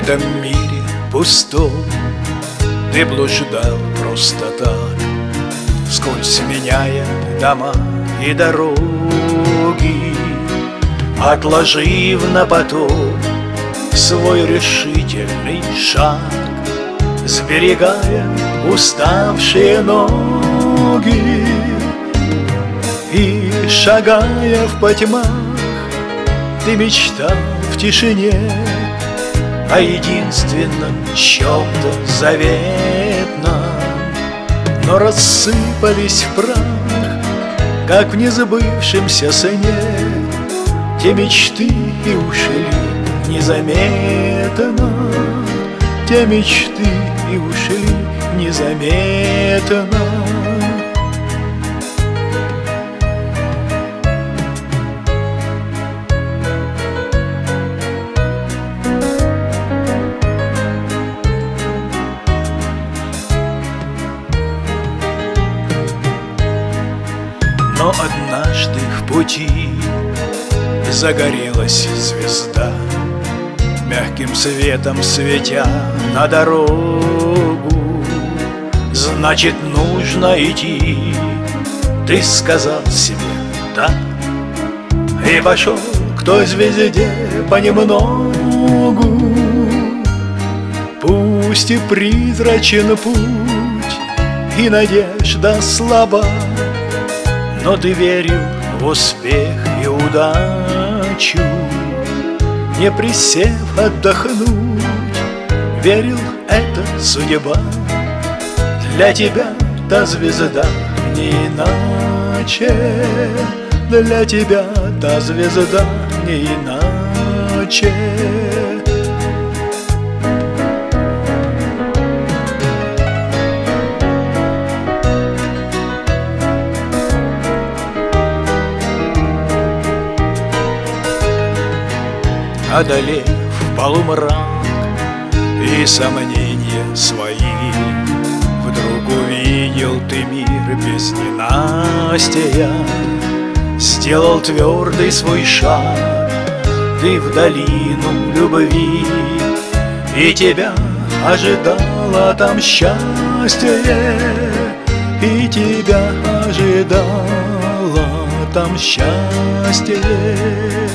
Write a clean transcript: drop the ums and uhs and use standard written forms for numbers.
этом мире пустом ты блуждал просто так, вскользь меняя дома и дороги, отложив на потом свой решительный шаг, сберегая уставшие ноги и шагая в потьмах. Ты мечтал в тишине о единственном чем-то заветном, но рассыпались в прах, как в незабывшемся сне. Те мечты и ушли незаметно, те мечты и ушли незаметно. Но однажды в пути загорелась звезда, мягким светом светя на дорогу. Значит, нужно идти, ты сказал себе «да» и пошел к той звезде понемногу. Пусть и призрачен путь, и надежда слаба, но ты верил в успех и удачу, не присев отдохнуть, верил, это судьба. Для тебя та звезда не иначе, для тебя та звезда не иначе. Одолев полумрак и сомнения свои, вдруг увидел ты мир без ненастья. Сделал твердый свой шаг ты в долину любви, и тебя ожидало там счастье, и тебя ожидало там счастье.